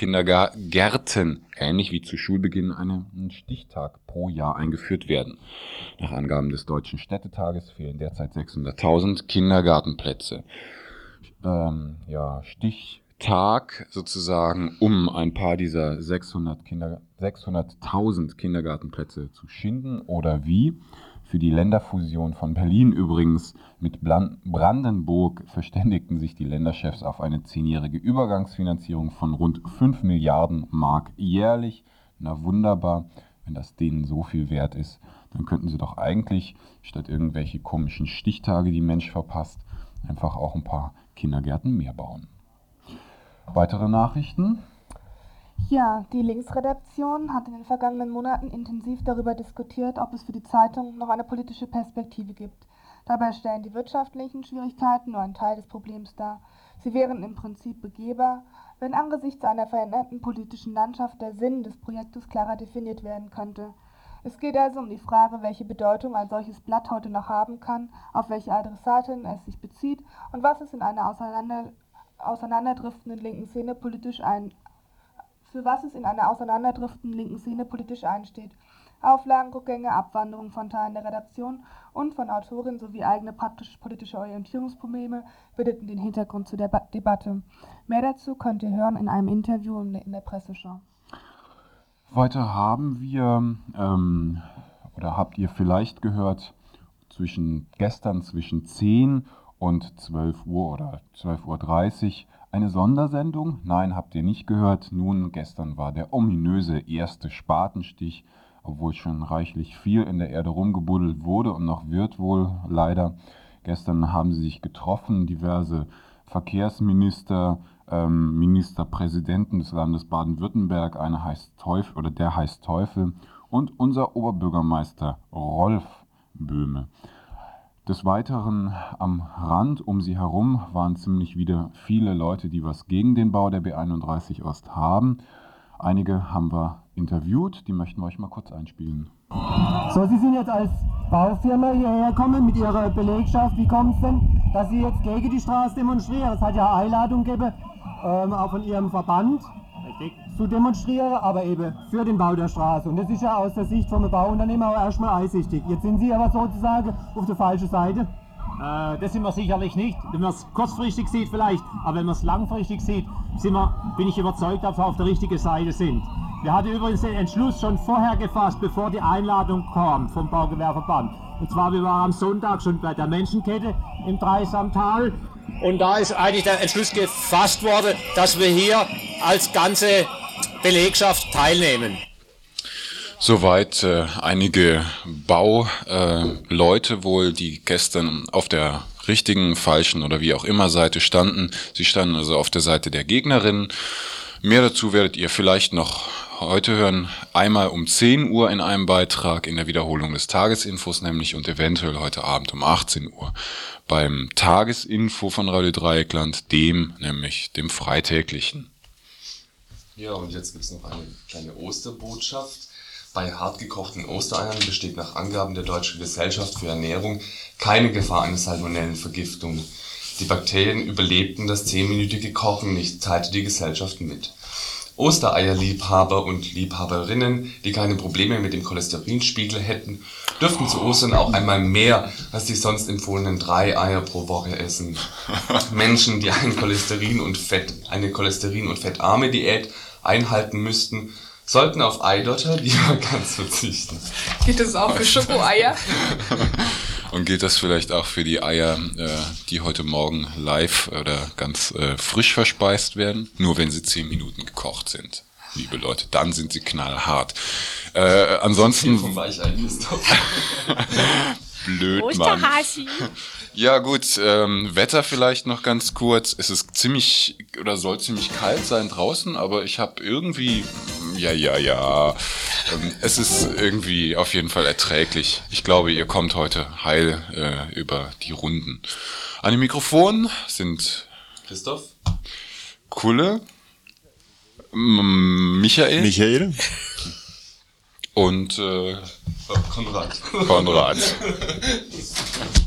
Kindergärten, ähnlich wie zu Schulbeginn, einen Stichtag pro Jahr eingeführt werden. Nach Angaben des Deutschen Städtetages fehlen derzeit 600.000 Kindergartenplätze. Stichtag sozusagen, um ein paar dieser 600.000 Kindergartenplätze zu schinden oder wie? Für die Länderfusion von Berlin übrigens mit Brandenburg verständigten sich die Länderchefs auf eine 10-jährige Übergangsfinanzierung von rund 5 Milliarden Mark jährlich. Na wunderbar, wenn das denen so viel wert ist, dann könnten sie doch eigentlich, statt irgendwelche komischen Stichtage, die Mensch verpasst, einfach auch ein paar Kindergärten mehr bauen. Weitere Nachrichten? Ja, die Linksredaktion hat in den vergangenen Monaten intensiv darüber diskutiert, ob es für die Zeitung noch eine politische Perspektive gibt. Dabei stellen die wirtschaftlichen Schwierigkeiten nur einen Teil des Problems dar. Sie wären im Prinzip begehbar, wenn angesichts einer veränderten politischen Landschaft der Sinn des Projektes klarer definiert werden könnte. Es geht also um die Frage, welche Bedeutung ein solches Blatt heute noch haben kann, auf welche Adressatin es sich bezieht und was es in einer auseinanderdriftenden linken Szene politisch einsteht. Auflagenrückgänge, Abwanderung von Teilen der Redaktion und von Autoren sowie eigene praktisch-politische Orientierungsprobleme bildeten den Hintergrund zu der Debatte. Mehr dazu könnt ihr hören in einem Interview in der Presseschau. Weiter haben wir, oder habt ihr vielleicht gehört, gestern zwischen 10 und 12 Uhr oder 12.30 Uhr eine Sondersendung? Nein, habt ihr nicht gehört. Nun, gestern war der ominöse erste Spatenstich, obwohl schon reichlich viel in der Erde rumgebuddelt wurde und noch wird wohl leider. Gestern haben sie sich getroffen, diverse Verkehrsminister, Ministerpräsidenten des Landes Baden-Württemberg, der heißt Teufel, und unser Oberbürgermeister Rolf Böhme. Des Weiteren am Rand um sie herum waren ziemlich wieder viele Leute, die was gegen den Bau der B31 Ost haben. Einige haben wir interviewt, die möchten wir euch mal kurz einspielen. So, Sie sind jetzt als Baufirma hierher gekommen mit Ihrer Belegschaft. Wie kommt es denn, dass Sie jetzt gegen die Straße demonstrieren? Es hat ja Einladung gegeben, auch von Ihrem Verband, richtig, zu demonstrieren, aber eben für den Bau der Straße. Und das ist ja aus der Sicht vom Bauunternehmer auch erstmal einsichtig. Jetzt sind Sie aber sozusagen auf der falschen Seite. Das sind wir sicherlich nicht. Wenn man es kurzfristig sieht vielleicht, aber wenn man es langfristig sieht, bin ich überzeugt, dass wir auf der richtigen Seite sind. Wir hatten übrigens den Entschluss schon vorher gefasst, bevor die Einladung kam vom Baugewerbeverband. Und zwar, wir waren am Sonntag schon bei der Menschenkette im Dreisamtal. Und da ist eigentlich der Entschluss gefasst worden, dass wir hier als ganze Belegschaft teilnehmen. Soweit einige Bauleute wohl, die gestern auf der richtigen, falschen oder wie auch immer Seite standen. Sie standen also auf der Seite der Gegnerin. Mehr dazu werdet ihr vielleicht noch heute hören, einmal um 10 Uhr in einem Beitrag in der Wiederholung des Tagesinfos, nämlich und eventuell heute Abend um 18 Uhr beim Tagesinfo von Radio Dreieckland, dem Freitäglichen. Ja, und jetzt gibt es noch eine kleine Osterbotschaft. Bei hartgekochten Ostereiern besteht nach Angaben der Deutschen Gesellschaft für Ernährung keine Gefahr einer Salmonellenvergiftung. Die Bakterien überlebten das 10-minütige Kochen nicht, teilte die Gesellschaft mit. Ostereierliebhaber und Liebhaberinnen, die keine Probleme mit dem Cholesterinspiegel hätten, dürften zu Ostern auch einmal mehr als die sonst empfohlenen 3 Eier pro Woche essen. Menschen, die eine Cholesterin- und fettarme Diät einhalten müssten, sollten auf Eidotter lieber ganz verzichten. Geht das auch für Schokoeier? Und gilt das vielleicht auch für die Eier, die heute Morgen live oder ganz frisch verspeist werden? Nur wenn sie 10 Minuten gekocht sind, liebe Leute, dann sind sie knallhart. Ansonsten... Vom Weichei ist doch. Blöd, Mann. Ja gut, Wetter vielleicht noch ganz kurz. Es ist soll ziemlich kalt sein draußen, aber ich habe irgendwie, es ist irgendwie auf jeden Fall erträglich. Ich glaube, ihr kommt heute heil über die Runden. An dem Mikrofon sind Christoph, Kulle, Michael und Konrad.